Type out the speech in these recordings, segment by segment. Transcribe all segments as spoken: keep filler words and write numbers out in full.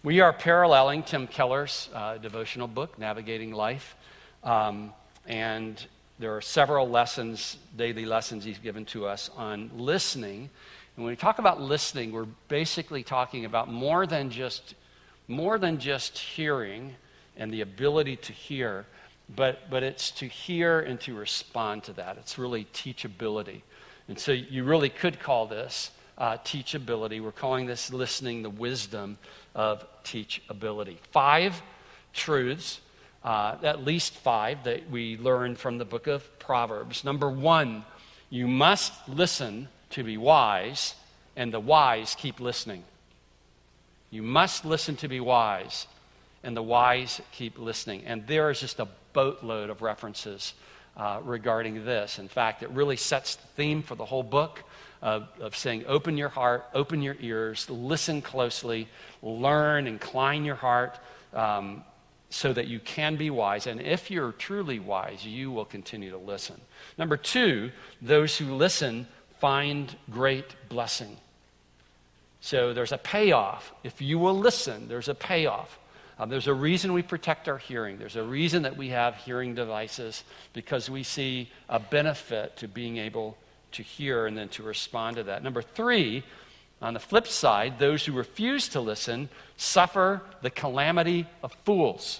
We are paralleling Tim Keller's uh, devotional book, Navigating Life. Um, and there are several lessons, daily lessons he's given to us on listening. And when we talk about listening, we're basically talking about more than just more than just hearing and the ability to hear, but but it's to hear and to respond to that. It's really teachability. And so you really could call this uh, teachability. We're calling this listening the wisdom of teachability. Five truths, uh, at least five, that we learn from the book of Proverbs. Number one, you must listen to be wise, and the wise keep listening. You must listen to be wise, and the wise keep listening. And there is just a boatload of references uh, regarding this. In fact, it really sets the theme for the whole book of, of saying, open your heart, open your ears, listen closely, learn, incline your heart, um, so that you can be wise. And if you're truly wise, you will continue to listen. Number two, those who listen find great blessing. So there's a payoff. If you will listen, there's a payoff. Um, there's a reason we protect our hearing. There's a reason that we have hearing devices, because we see a benefit to being able to hear and then to respond to that. Number three, on the flip side, those who refuse to listen suffer the calamity of fools.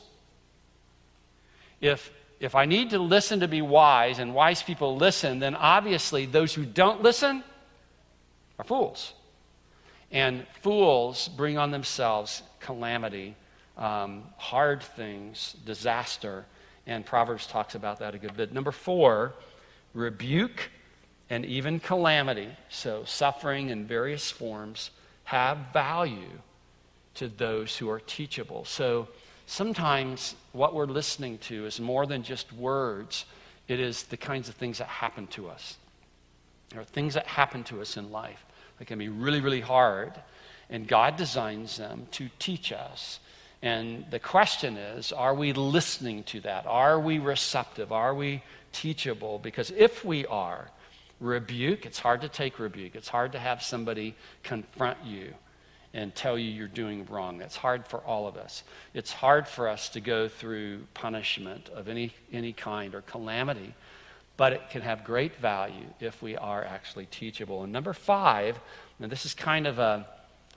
If If I need to listen to be wise, and wise people listen, then obviously those who don't listen are fools. And fools bring on themselves calamity, um, hard things, disaster. And Proverbs talks about that a good bit. Number four, rebuke and even calamity, so suffering in various forms, have value to those who are teachable. So sometimes what we're listening to is more than just words. It is the kinds of things that happen to us. There are things that happen to us in life that can be really, really hard, and God designs them to teach us. And the question is, are we listening to that? Are we receptive? Are we teachable? Because if we are, rebuke, it's hard to take rebuke. It's hard to have somebody confront you and tell you you're doing wrong. That's hard for all of us. It's hard for us to go through punishment of any any kind or calamity, but it can have great value if we are actually teachable. And number five, and this is kind of a,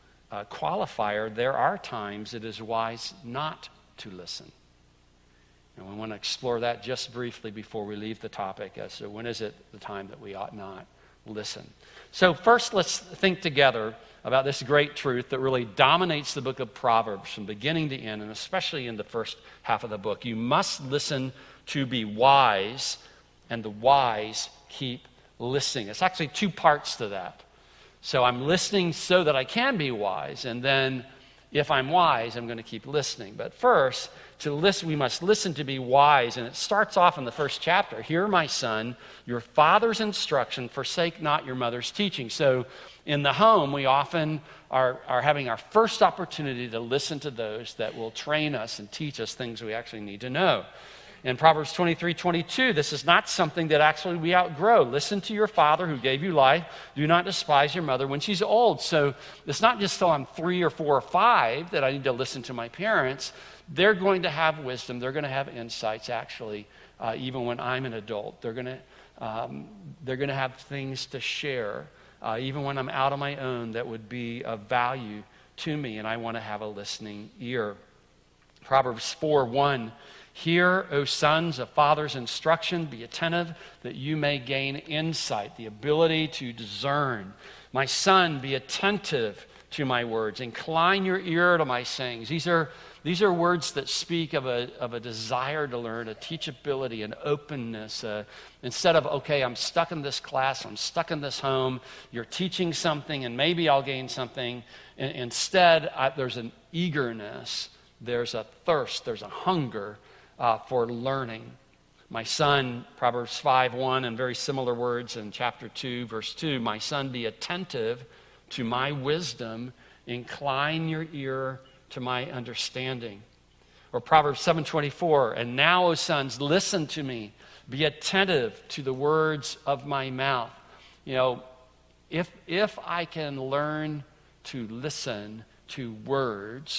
a qualifier, there are times it is wise not to listen. And we want to explore that just briefly before we leave the topic as to when is it the time that we ought not listen. So first, let's think together about this great truth that really dominates the book of Proverbs from beginning to end, and especially in the first half of the book. You must listen to be wise, and the wise keep listening. It's actually two parts to that. So I'm listening so that I can be wise, and then if I'm wise, I'm going to keep listening. But first, to listen, we must listen to be wise. And it starts off in the first chapter. Hear, my son, your father's instruction, forsake not your mother's teaching. So in the home, we often are, are having our first opportunity to listen to those that will train us and teach us things we actually need to know. In Proverbs twenty-three twenty-two, this is not something that actually we outgrow. Listen to your father who gave you life. Do not despise your mother when she's old. So it's not just till I'm three or four or five that I need to listen to my parents. They're going to have wisdom. They're going to have insights, actually, uh, even when I'm an adult. They're going to um, they're going to have things to share, uh, even when I'm out on my own, that would be of value to me, and I want to have a listening ear. Proverbs four one, hear, O sons, a father's instruction. Be attentive that you may gain insight, the ability to discern. My son, be attentive to my words. Incline your ear to my sayings. These are These are words that speak of a, of a desire to learn, a teachability, an openness. Uh, instead of, okay, I'm stuck in this class, I'm stuck in this home, you're teaching something and maybe I'll gain something. And instead, I, there's an eagerness, there's a thirst, there's a hunger uh, for learning. My son, Proverbs five one, and very similar words in chapter two, verse two, my son, be attentive to my wisdom, incline your ear to my understanding. Or Proverbs seven twenty-four, and now, O sons, listen to me. Be attentive to the words of my mouth. You know, if if I can learn to listen to words,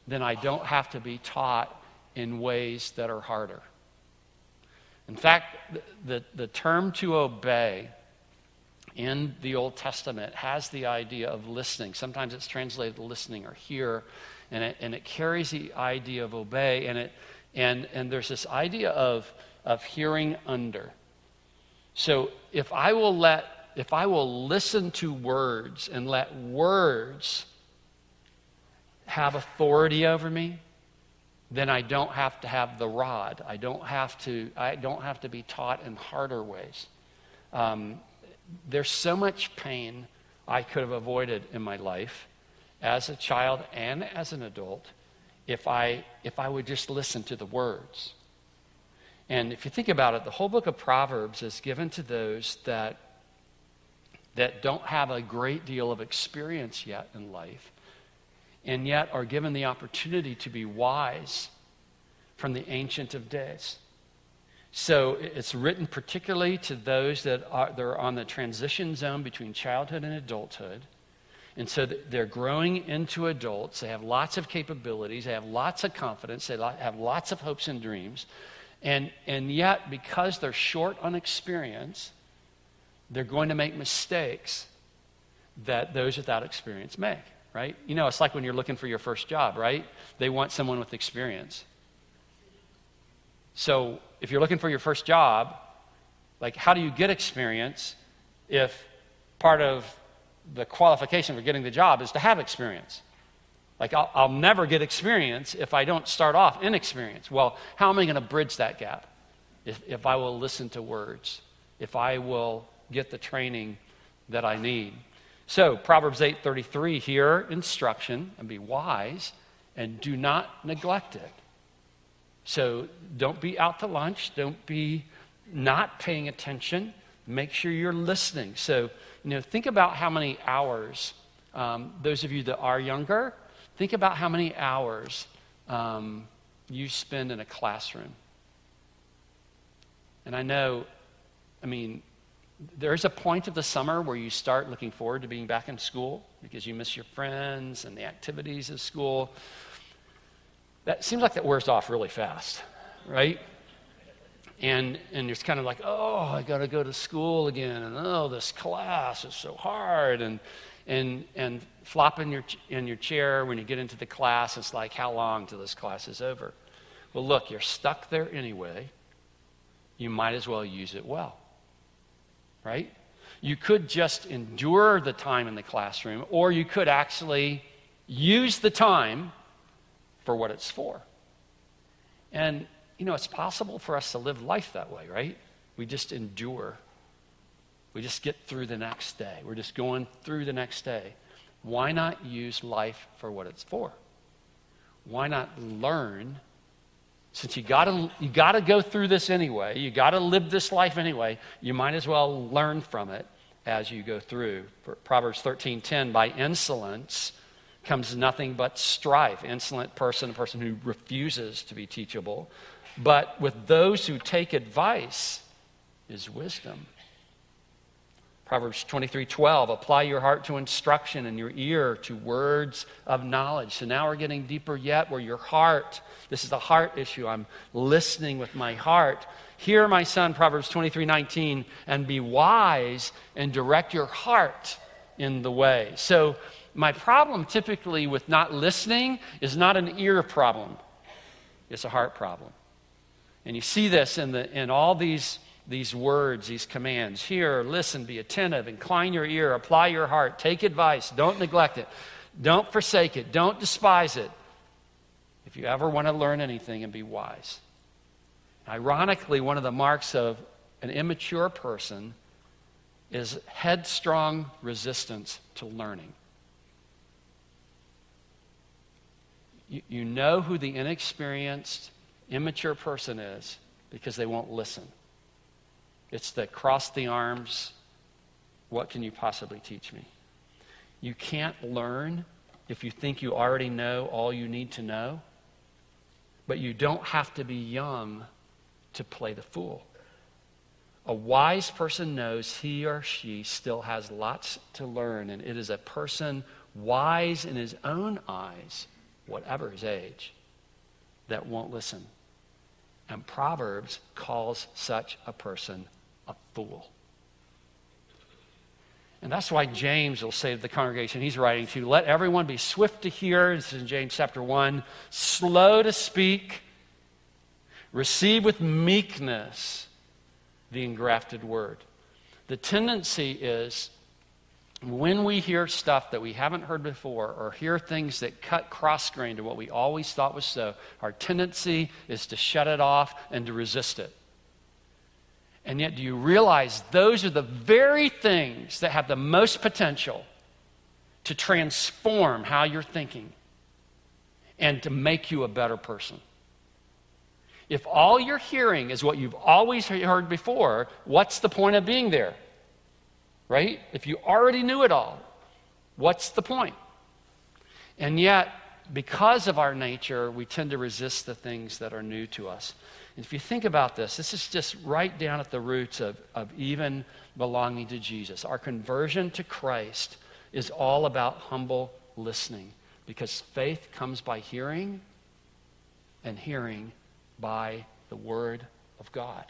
then I don't have to be taught in ways that are harder. In fact, the, the, the term to obey in the Old Testament has the idea of listening. Sometimes it's translated listening or hear, and it, and it carries the idea of obey, and it and and there's this idea of of hearing under. So if I will let if I will listen to words and let words have authority over me, then I don't have to have the rod. I don't have to I don't have to be taught in harder ways. Um, there's so much pain I could have avoided in my life as a child and as an adult if I if I would just listen to the words. And if you think about it, the whole book of Proverbs is given to those that that don't have a great deal of experience yet in life, and yet are given the opportunity to be wise from the Ancient of Days. So it's written particularly to those that are they're on the transition zone between childhood and adulthood. And so they're growing into adults. They have lots of capabilities. They have lots of confidence. They have lots of hopes and dreams. And, and yet, because they're short on experience, they're going to make mistakes that those without experience make, right? You know, it's like when you're looking for your first job, right? They want someone with experience. So if you're looking for your first job, like, how do you get experience if part of the qualification for getting the job is to have experience? Like, I'll, I'll never get experience if I don't start off inexperienced. Well, how am I going to bridge that gap? If, if I will listen to words, if I will get the training that I need. So, Proverbs eight thirty-three, hear instruction and be wise, and do not neglect it. So, don't be out to lunch. Don't be not paying attention. Make sure you're listening. So, you know, think about how many hours, um, those of you that are younger, think about how many hours um, you spend in a classroom. And I know, I mean, there's a point of the summer where you start looking forward to being back in school because you miss your friends and the activities of school. That seems like that wears off really fast, right? And and it's kind of like, oh, I got to go to school again, and oh, this class is so hard, and and and flop in your in your chair when you get into the class. It's like, how long till this class is over? Well, look, you're stuck there anyway. You might as well use it well, right? You could just endure the time in the classroom, or you could actually use the time for what it's for. And, you know, it's possible for us to live life that way, right? We just endure. We just get through the next day. We're just going through the next day. Why not use life for what it's for? Why not learn? Since you gotta you gotta go through this anyway, you gotta live this life anyway, you might as well learn from it as you go through. Proverbs thirteen ten, by insolence comes nothing but strife. Insolent person, a person who refuses to be teachable. But with those who take advice is wisdom. Proverbs twenty-three twelve, apply your heart to instruction and your ear to words of knowledge. So now we're getting deeper yet, where your heart, this is a heart issue. I'm listening with my heart. Hear, my son, Proverbs twenty-three nineteen, and be wise and direct your heart in the way. So my problem typically with not listening is not an ear problem. It's a heart problem. And you see this in the in all these These words, these commands. Hear, listen, be attentive, incline your ear, apply your heart, take advice, don't neglect it, don't forsake it, don't despise it. If you ever want to learn anything, and be wise. Ironically, one of the marks of an immature person is headstrong resistance to learning. You, you know who the inexperienced, immature person is because they won't listen. It's the cross the arms, what can you possibly teach me? You can't learn if you think you already know all you need to know, but you don't have to be young to play the fool. A wise person knows he or she still has lots to learn, and it is a person wise in his own eyes whatever his age, that won't listen. And Proverbs calls such a person a fool. And that's why James will say to the congregation he's writing to, let everyone be swift to hear, this is in James chapter one, slow to speak, receive with meekness the engrafted word. The tendency is when we hear stuff that we haven't heard before or hear things that cut cross-grain to what we always thought was so, our tendency is to shut it off and to resist it. And yet, do you realize those are the very things that have the most potential to transform how you're thinking and to make you a better person? If all you're hearing is what you've always heard before, what's the point of being there? Right? If you already knew it all, what's the point? And yet, because of our nature, we tend to resist the things that are new to us. And if you think about this, this is just right down at the roots of, of even belonging to Jesus. Our conversion to Christ is all about humble listening, because faith comes by hearing, and hearing by the Word of God.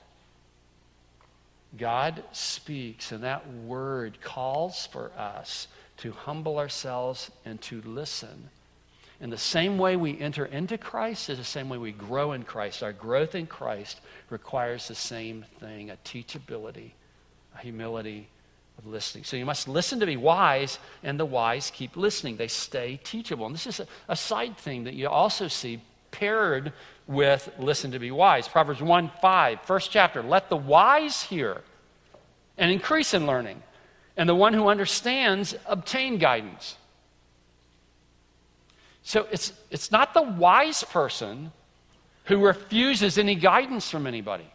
God speaks, and that word calls for us to humble ourselves and to listen. And the same way we enter into Christ is the same way we grow in Christ. Our growth in Christ requires the same thing, a teachability, a humility of listening. So you must listen to be wise, and the wise keep listening. They stay teachable. And this is a, a side thing that you also see paired with listen to be wise. Proverbs one five, first chapter, let the wise hear and increase in learning, and the one who understands obtain guidance. So it's, it's not the wise person who refuses any guidance from anybody.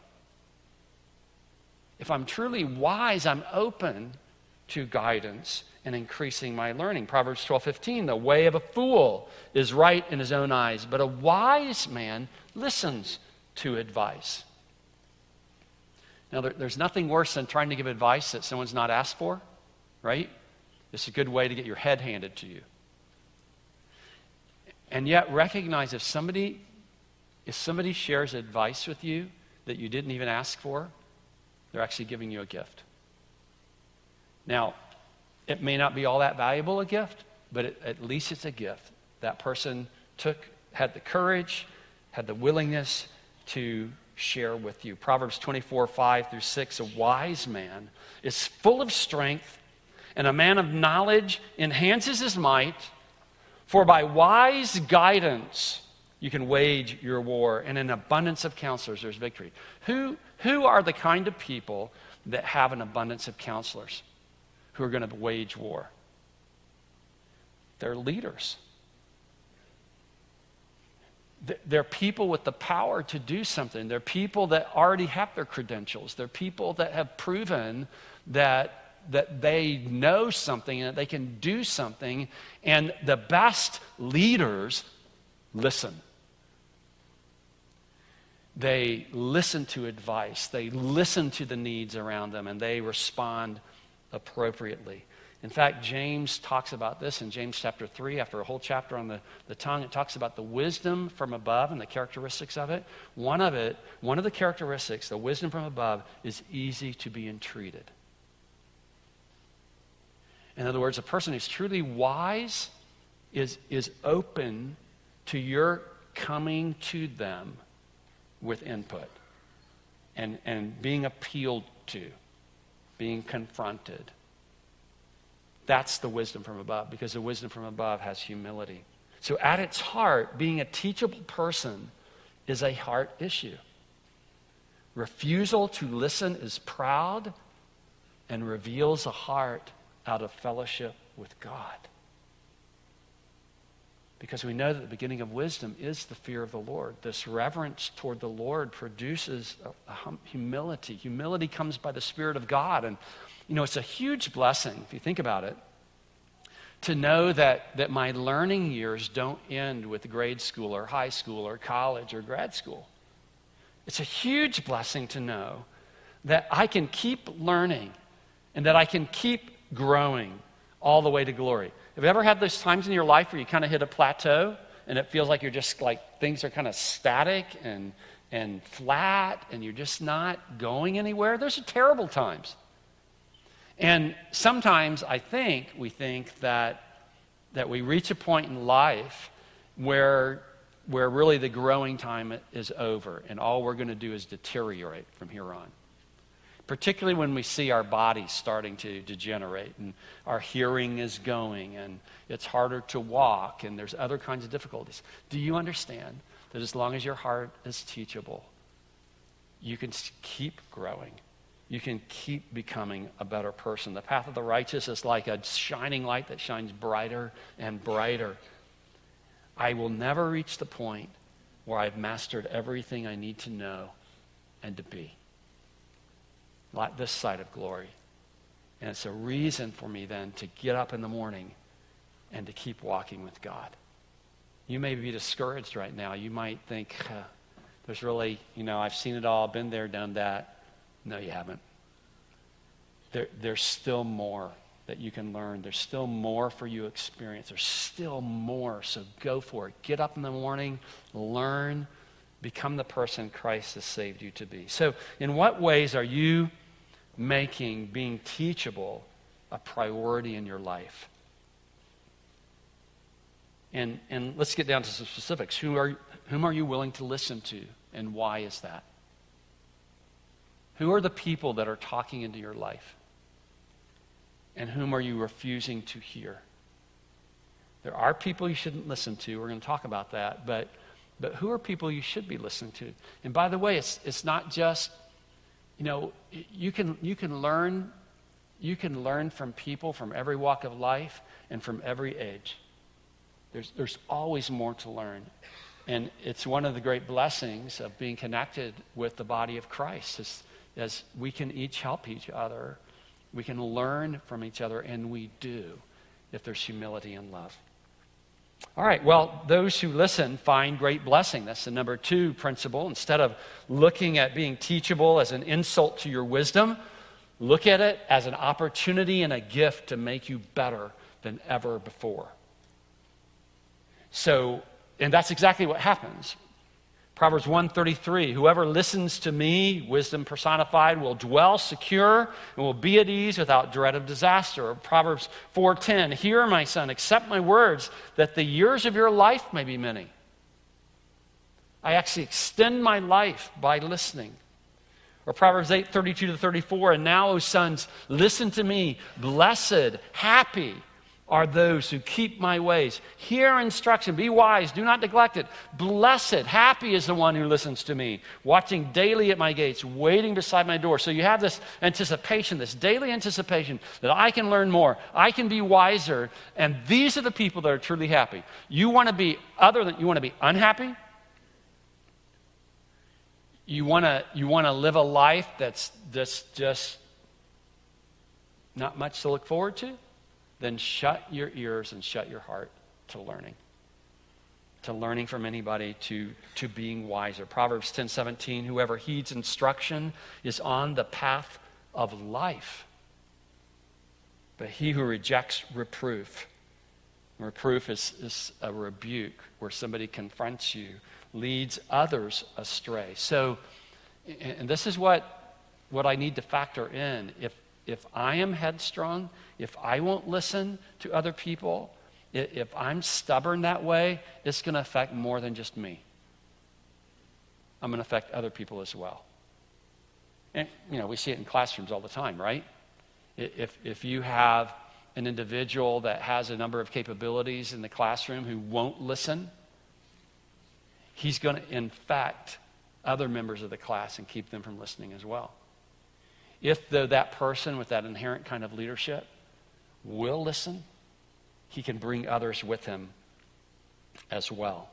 If I'm truly wise, I'm open to guidance and increasing my learning. Proverbs twelve fifteen, the way of a fool is right in his own eyes, but a wise man listens to advice. Now, there, there's nothing worse than trying to give advice that someone's not asked for, right? It's a good way to get your head handed to you. And yet recognize if somebody, if somebody shares advice with you that you didn't even ask for, they're actually giving you a gift. Now, it may not be all that valuable a gift, but it, at least it's a gift. That person took, had the courage, had the willingness to share with you. Proverbs twenty-four, five through six, a wise man is full of strength, and a man of knowledge enhances his might, for by wise guidance you can wage your war, and in abundance of counselors there's victory. Who, who are the kind of people that have an abundance of counselors who are going to wage war? They're leaders. They're people with the power to do something. They're people that already have their credentials. They're people that have proven that, that they know something and that they can do something. And the best leaders listen. They listen to advice. They listen to the needs around them, and they respond appropriately. In fact, James talks about this in James chapter three, after a whole chapter on the, the tongue. It talks about the wisdom from above and the characteristics of it. One of it, one of the characteristics, the wisdom from above, is easy to be entreated. In other words, a person who's truly wise is, is open to your coming to them with input and, and being appealed to, being confronted. That's the wisdom from above, because the wisdom from above has humility. So at its heart, being a teachable person is a heart issue. Refusal to listen is proud and reveals a heart out of fellowship with God. Because we know that the beginning of wisdom is the fear of the Lord. This reverence toward the Lord produces a, a hum, humility. Humility comes by the Spirit of God. And, you know, it's a huge blessing, if you think about it, to know that, that my learning years don't end with grade school or high school or college or grad school. It's a huge blessing to know that I can keep learning and that I can keep growing all the way to glory. Have you ever had those times in your life where you kind of hit a plateau and it feels like you're just like things are kind of static and and flat and you're just not going anywhere, those are terrible times. And sometimes I think we think that that we reach a point in life where where really the growing time is over and all we're going to do is deteriorate from here on. Particularly when we see our bodies starting to degenerate and our hearing is going and it's harder to walk and there's other kinds of difficulties. Do you understand that as long as your heart is teachable, you can keep growing? You can keep becoming a better person. The path of the righteous is like a shining light that shines brighter and brighter. I will never reach the point where I've mastered everything I need to know and to be. Like this side of glory. And it's a reason for me then to get up in the morning and to keep walking with God. You may be discouraged right now. You might think, uh, there's really, you know, I've seen it all, been there, done that. No, you haven't. There, there's still more that you can learn. There's still more for you to experience. There's still more, so go for it. Get up in the morning, learn, become the person Christ has saved you to be. So in what ways are you making being teachable a priority in your life? And and let's get down to some specifics. Who are whom are you willing to listen to, and why is that? Who are the people that are talking into your life? And whom are you refusing to hear? There are people you shouldn't listen to. We're going to talk about that, but but who are people you should be listening to? And by the way, it's it's not just, you know, you can you can learn you can learn from people from every walk of life and from every age. There's there's always more to learn. And it's one of the great blessings of being connected with the body of Christ, is as we can each help each other. We can learn from each other, and we do, if there's humility and love. All right, well, those who listen find great blessing. That's the number two principle. Instead of looking at being teachable as an insult to your wisdom, look at it as an opportunity and a gift to make you better than ever before. So, and that's exactly what happens. Proverbs one thirty-three, whoever listens to me, wisdom personified, will dwell secure and will be at ease without dread of disaster. Or Proverbs four ten, hear, my son, accept my words, that the years of your life may be many. I actually extend my life by listening. Or Proverbs eight thirty-two to thirty-four, and now, O sons, listen to me, blessed, happy are those who keep my ways. Hear instruction, be wise, do not neglect it. Blessed, happy is the one who listens to me, watching daily at my gates, waiting beside my door. So you have this anticipation, this daily anticipation that I can learn more, I can be wiser, and these are the people that are truly happy. You want to be other than, you want to be unhappy? You want to you want to live a life that's just, just not much to look forward to? Then shut your ears and shut your heart to learning. To learning from anybody, to, to being wiser. Proverbs ten seventeen, whoever heeds instruction is on the path of life. But he who rejects reproof, reproof is, is a rebuke where somebody confronts you, leads others astray. So, and this is what, what I need to factor in. If If I am headstrong, if I won't listen to other people, if I'm stubborn that way, it's going to affect more than just me. I'm going to affect other people as well. And, you know, we see it in classrooms all the time, right? If, if you have an individual that has a number of capabilities in the classroom who won't listen, he's going to infect other members of the class and keep them from listening as well. If, though, that person with that inherent kind of leadership will listen, he can bring others with him as well.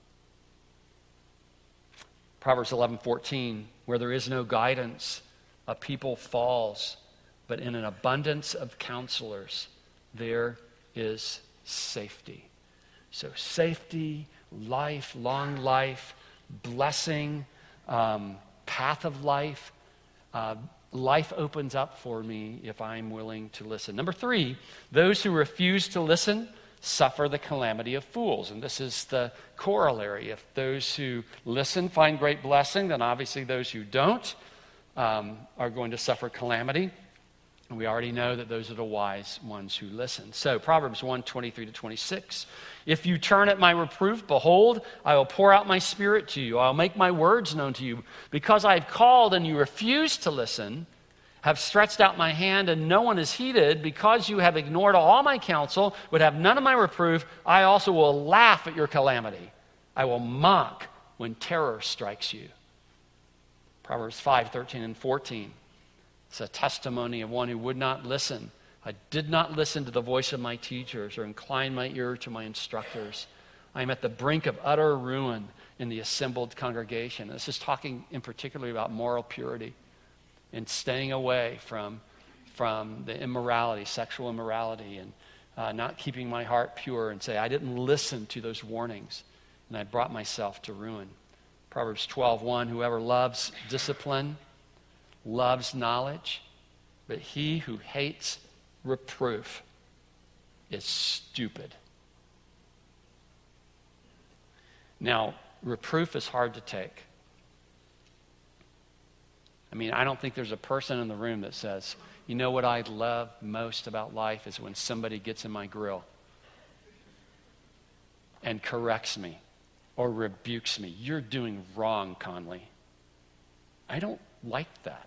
Proverbs eleven fourteen, where there is no guidance, a people falls, but in an abundance of counselors, there is safety. So safety, life, long life, blessing, um, path of life, uh, life opens up for me if I'm willing to listen. Number three, those who refuse to listen suffer the calamity of fools. And this is the corollary. If those who listen find great blessing, then obviously those who don't um, are going to suffer calamity. And we already know that those are the wise ones who listen. So Proverbs one, twenty-three to twenty-six. If you turn at my reproof, behold, I will pour out my spirit to you. I'll make my words known to you. Because I have called and you refuse to listen, have stretched out my hand and no one is heeded, because you have ignored all my counsel, would have none of my reproof, I also will laugh at your calamity. I will mock when terror strikes you. Proverbs five, thirteen and fourteen. It's a testimony of one who would not listen. I did not listen to the voice of my teachers or incline my ear to my instructors. I am at the brink of utter ruin in the assembled congregation. This is talking in particular about moral purity and staying away from, from the immorality, sexual immorality, and uh, not keeping my heart pure, and say, I didn't listen to those warnings, and I brought myself to ruin. Proverbs twelve, one, whoever loves discipline loves knowledge, but he who hates reproof is stupid. Now, reproof is hard to take. I mean, I don't think there's a person in the room that says, you know what I love most about life is when somebody gets in my grill and corrects me or rebukes me. You're doing wrong, Conley. I don't like that.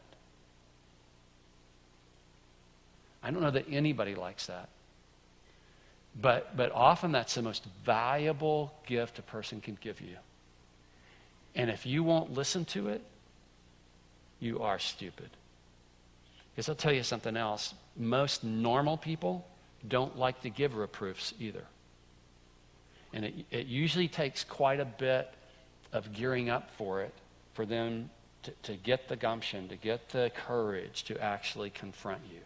I don't know that anybody likes that. But, but often that's the most valuable gift a person can give you. And if you won't listen to it, you are stupid. Because I'll tell you something else. Most normal people don't like to give reproofs either. And it, it usually takes quite a bit of gearing up for it, for them to, to get the gumption, to get the courage to actually confront you.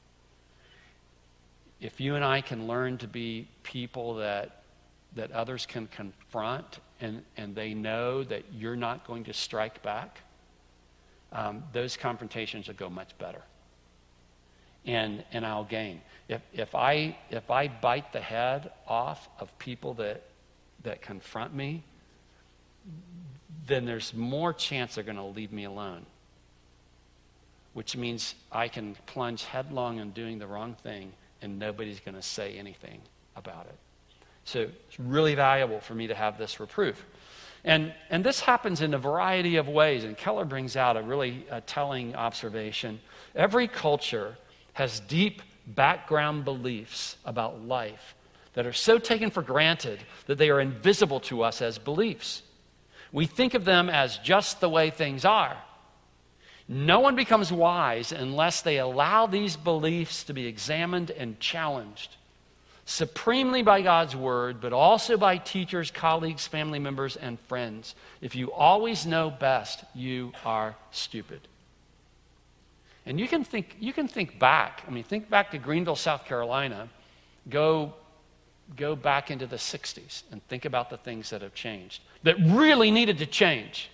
If you and I can learn to be people that that others can confront and, and they know that you're not going to strike back, um, those confrontations will go much better. And and I'll gain. If if I if I bite the head off of people that that confront me, then there's more chance they're going to leave me alone. Which means I can plunge headlong in doing the wrong thing and nobody's going to say anything about it. So it's really valuable for me to have this reproof. And, and this happens in a variety of ways, and Keller brings out a really uh, telling observation. Every culture has deep background beliefs about life that are so taken for granted that they are invisible to us as beliefs. We think of them as just the way things are. No one becomes wise unless they allow these beliefs to be examined and challenged, supremely by God's word, but also by teachers, colleagues, family members, and friends. If you always know best, you are stupid. And you can think, you can think back. I mean, think back to Greenville, South Carolina. Go, go back into the sixties and think about the things that have changed, that really needed to change.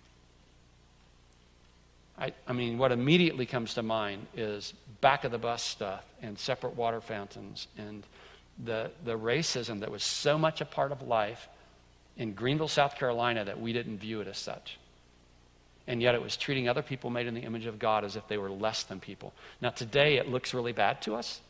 I, I mean, what immediately comes to mind is back of the bus stuff and separate water fountains and the, the racism that was so much a part of life in Greenville, South Carolina, that we didn't view it as such. And yet it was treating other people made in the image of God as if they were less than people. Now today it looks really bad to us.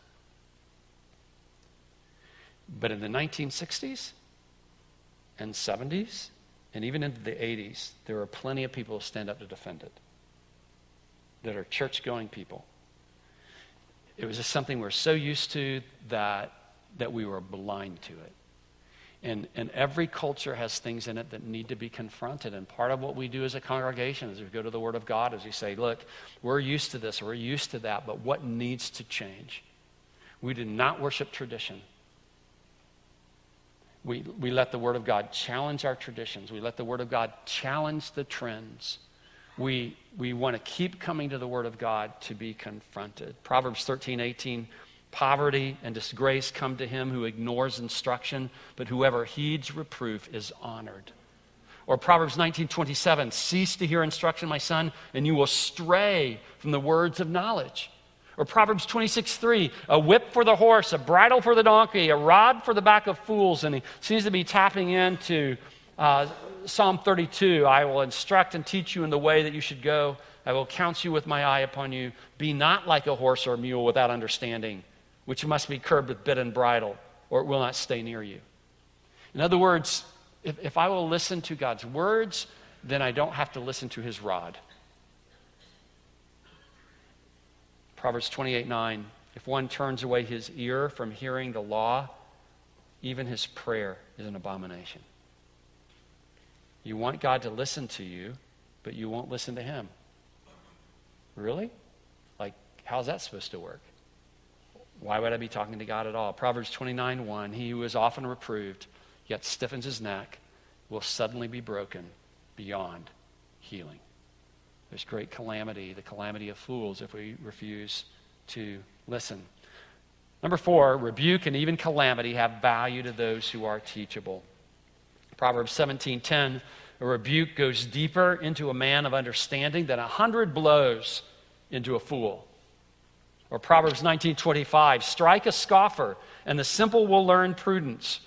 But in the nineteen sixties and seventies and even into the eighties, there were plenty of people who stand up to defend it, that are church-going people. It was just something we're so used to that that we were blind to it. And, and every culture has things in it that need to be confronted. And part of what we do as a congregation as we go to the Word of God is we say, look, we're used to this, we're used to that, but what needs to change? We do not worship tradition. We, we let the Word of God challenge our traditions. We let the Word of God challenge the trends. We, we want to keep coming to the Word of God to be confronted. Proverbs thirteen eighteen, poverty and disgrace come to him who ignores instruction, but whoever heeds reproof is honored. Or Proverbs nineteen twenty-seven, cease to hear instruction, my son, and you will stray from the words of knowledge. Or Proverbs twenty-six three, a whip for the horse, a bridle for the donkey, a rod for the back of fools. And he seems to be tapping into uh, Psalm thirty-two, I will instruct and teach you in the way that you should go. I will counsel you with my eye upon you. Be not like a horse or a mule without understanding, which must be curbed with bit and bridle, or it will not stay near you. In other words, if, if I will listen to God's words, then I don't have to listen to his rod. Proverbs twenty-eight nine, if one turns away his ear from hearing the law, even his prayer is an abomination. You want God to listen to you, but you won't listen to him. Really? Like, how's that supposed to work? Why would I be talking to God at all? Proverbs twenty-nine one, he who is often reproved, yet stiffens his neck, will suddenly be broken beyond healing. There's great calamity, the calamity of fools, if we refuse to listen. Number four, rebuke and even calamity have value to those who are teachable. Proverbs seventeen ten, a rebuke goes deeper into a man of understanding than a hundred blows into a fool. Or Proverbs nineteen twenty-five, strike a scoffer, and the simple will learn prudence.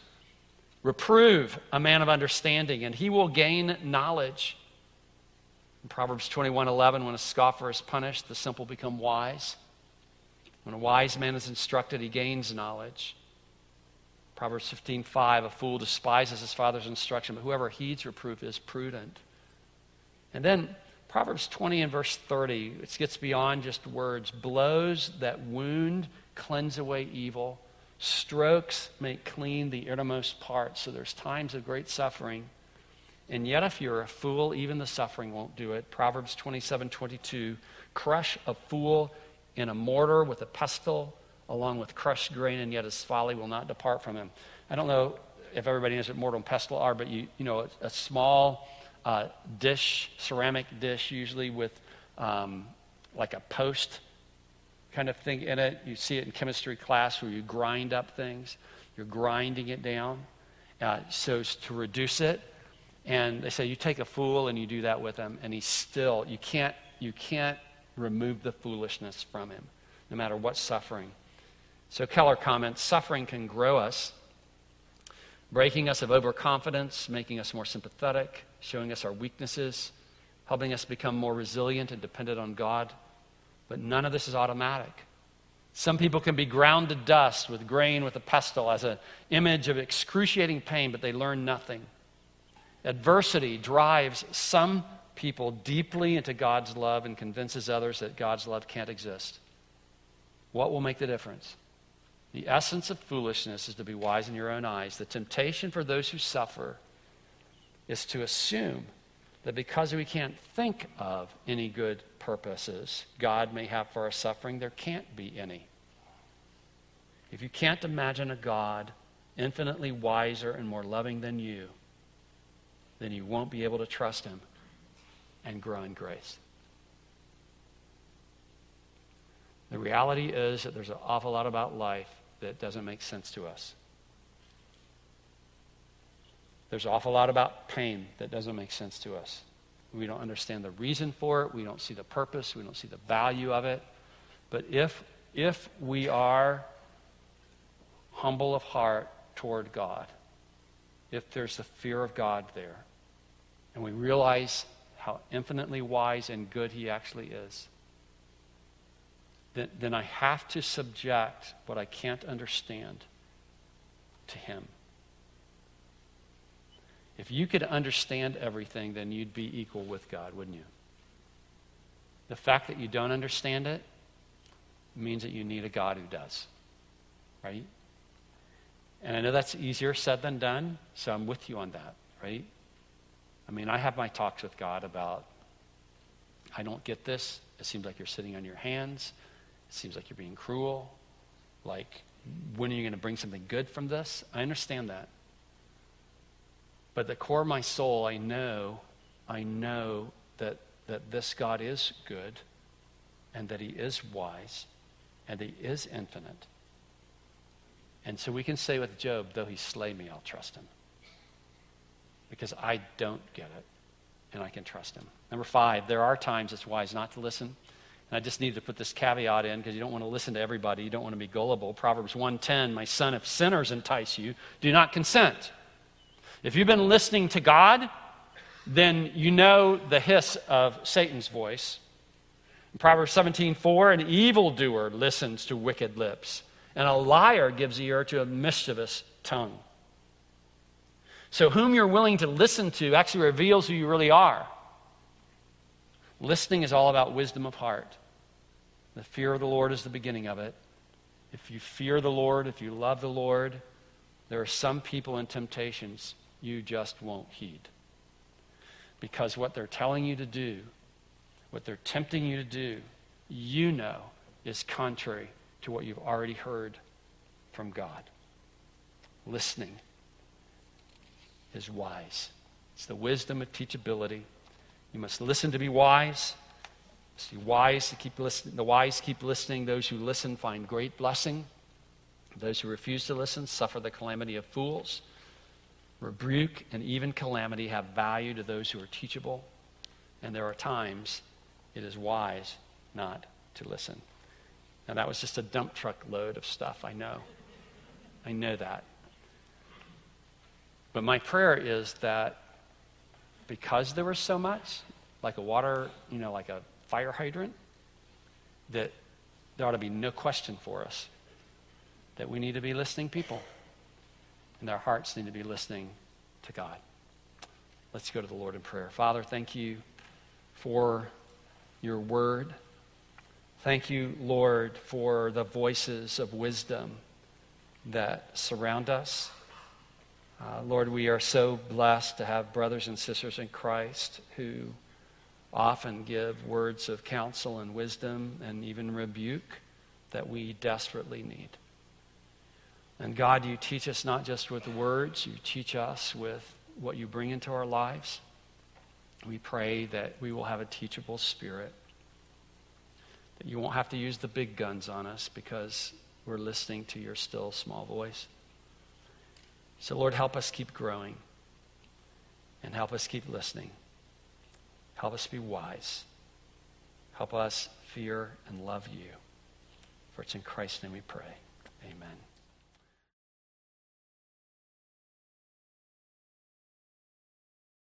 Reprove a man of understanding, and he will gain knowledge. In Proverbs twenty-one eleven, when a scoffer is punished, the simple become wise. When a wise man is instructed, he gains knowledge. Proverbs fifteen five, a fool despises his father's instruction, but whoever heeds reproof is prudent. And then Proverbs twenty and verse thirty, it gets beyond just words. Blows that wound cleanse away evil. Strokes make clean the innermost parts. So there's times of great suffering. And yet if you're a fool, even the suffering won't do it. Proverbs twenty-seven twenty-two, crush a fool in a mortar with a pestle, along with crushed grain, and yet his folly will not depart from him. I don't know if everybody knows what mortar and pestle are, but you you know, a, a small uh, dish, ceramic dish, usually with um, like a post kind of thing in it. You see it in chemistry class where you grind up things. You're grinding it down uh, so as to reduce it. And they say you take a fool and you do that with him, and he's still, you can't, you can't remove the foolishness from him, no matter what suffering. So Keller comments, suffering can grow us, breaking us of overconfidence, making us more sympathetic, showing us our weaknesses, helping us become more resilient and dependent on God. But none of this is automatic. Some people can be ground to dust with grain with a pestle as an image of excruciating pain, but they learn nothing. Adversity drives some people deeply into God's love and convinces others that God's love can't exist. What will make the difference? The essence of foolishness is to be wise in your own eyes. The temptation for those who suffer is to assume that because we can't think of any good purposes God may have for our suffering, there can't be any. If you can't imagine a God infinitely wiser and more loving than you, then you won't be able to trust him and grow in grace. The reality is that there's an awful lot about life that doesn't make sense to us. There's an awful lot about pain that doesn't make sense to us. We don't understand the reason for it. We don't see the purpose. We don't see the value of it. But if, if we are humble of heart toward God, if there's the fear of God there, and we realize how infinitely wise and good he actually is, then, then I have to subject what I can't understand to him. If you could understand everything, then you'd be equal with God, wouldn't you? The fact that you don't understand it means that you need a God who does, right? And I know that's easier said than done, so I'm with you on that, right? I mean, I have my talks with God about, I don't get this. It seems like you're sitting on your hands. It seems like you're being cruel. Like, when are you going to bring something good from this? I understand that. But at the core of my soul, I know, I know that, that this God is good, and that he is wise, and he is infinite. And so we can say with Job, though he slay me, I'll trust him. Because I don't get it, and I can trust him. Number five, there are times it's wise not to listen, And I just need to put this caveat in because you don't want to listen to everybody. You don't want to be gullible. Proverbs one ten, my son, if sinners entice you, do not consent. If you've been listening to God, then you know the hiss of Satan's voice. In Proverbs seventeen four, an evildoer listens to wicked lips, and a liar gives ear to a mischievous tongue. So whom you're willing to listen to actually reveals who you really are. Listening is all about wisdom of heart. The fear of the Lord is the beginning of it. If you fear the Lord, if you love the Lord, there are some people in temptations you just won't heed. Because what they're telling you to do, what they're tempting you to do, you know is contrary to what you've already heard from God. Listening is wise. It's the wisdom of teachability. You must listen to be wise. You must be wise to keep listening. The wise keep listening. Those who listen find great blessing. Those who refuse to listen suffer the calamity of fools. Rebuke and even calamity have value to those who are teachable. And there are times it is wise not to listen. Now that was just a dump truck load of stuff, I know. I know that. But my prayer is that because there was so much, like a water, you know, like a fire hydrant, that there ought to be no question for us that we need to be listening people. And our hearts need to be listening to God. Let's go to the Lord in prayer. Father, thank you for your word. Thank you, Lord, for the voices of wisdom that surround us. Uh, Lord, we are so blessed to have brothers and sisters in Christ who often give words of counsel and wisdom and even rebuke that we desperately need. And God, you teach us not just with words, you teach us with what you bring into our lives. We pray that we will have a teachable spirit, that you won't have to use the big guns on us because we're listening to your still small voice. So Lord, help us keep growing and help us keep listening. Help us be wise. Help us fear and love you. For it's in Christ's name we pray. Amen.